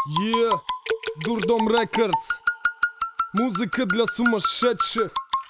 Yeah, Дурдом Рекордс. Музыка для сумасшедших.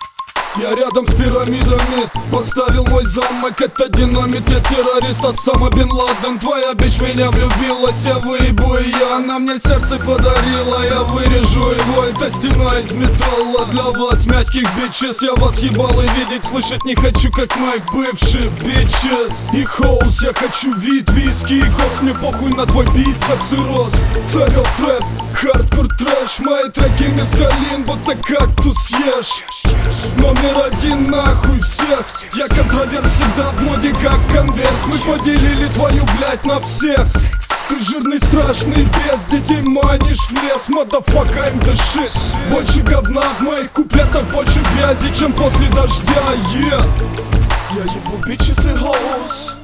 Я рядом с пирамидами поставил мой замок. Это динамит, я террорист, Осама Бен Ладен. Твоя бич меня влюбилась, я выебу ее. Она мне сердце подарила, я вырежу его. Это стена из металла для вас, мягких бичес. Я вас ебал и видеть, слышать не хочу, как моих бывших бичес. И хоус, я хочу вид, виски и кокс. Мне похуй на твой бицепс и рост. Царев рэп, хардкор трэш. Мои треки мескалин, будто кактус ешь. Номер один нахуй всех. Я контроверс всегда в моде как конверс. Мы поделили твою блять на всех. Ты жирный, страшный, без детей манишь в лес. Motherfucker, I'm the shit. Больше говна в моих куплетах, больше грязи, чем после дождя, yeah. Я ебу бичес и хоус.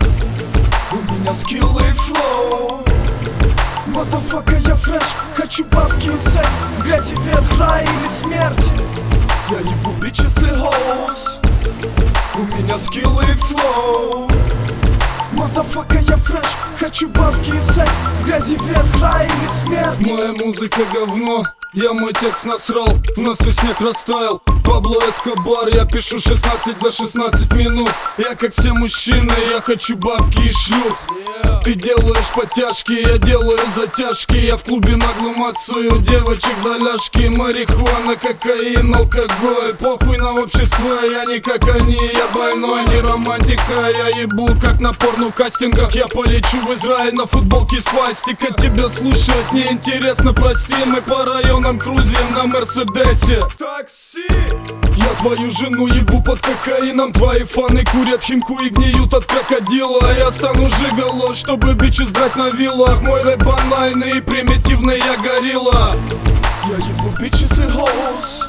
У меня скиллы и флоу. Motherfucker, я фреш. Хочу бабки и секс. С грязи вверх, рай или смерть. Я ебу бичес и хоус. У меня скиллы и флоу. Motherfucker, я фреш. Хочу бабки и секс. С грязи вверх, рай или смерть. Моя музыка говно. Я мой текст насрал, в носу снег растаял. Пабло Эскобар, я пишу 16 за 16 минут. Я как все мужчины, я хочу бабки и шлюх. Ты делаешь подтяжки, я делаю затяжки. Я в клубе нагло мацаю девочек за ляжки. Марихуана, кокаин, алкоголь. Похуй на общество, я не как они. Я больной, не романтика. Я ебу как на порно-кастингах. Я полечу в Израиль на футболке свастика. Тебя слушать неинтересно, прости. Мы по районам крузим на Мерседесе. Такси! Я твою жену ебу под кокаином. Твои фаны курят химку и гниют от крокодила. Я стану жиголо, чтобы бичес брать на виллах. Мой рэп банальный и примитивный, я горилла. Я ебу бичес и хоус.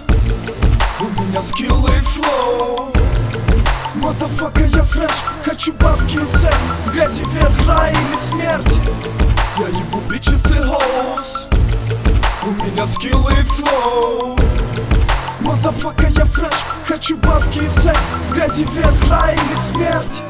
У меня скиллы и флоу. Motherfucker, я фреш. Хочу бабки и секс. С грязи вверх, рай или смерть. Я ебу бичес и хоус. У меня скиллы и флоу. Motherfucker, я фреш. Хочу бабки и секс. С грязи вверх, рай или смерть.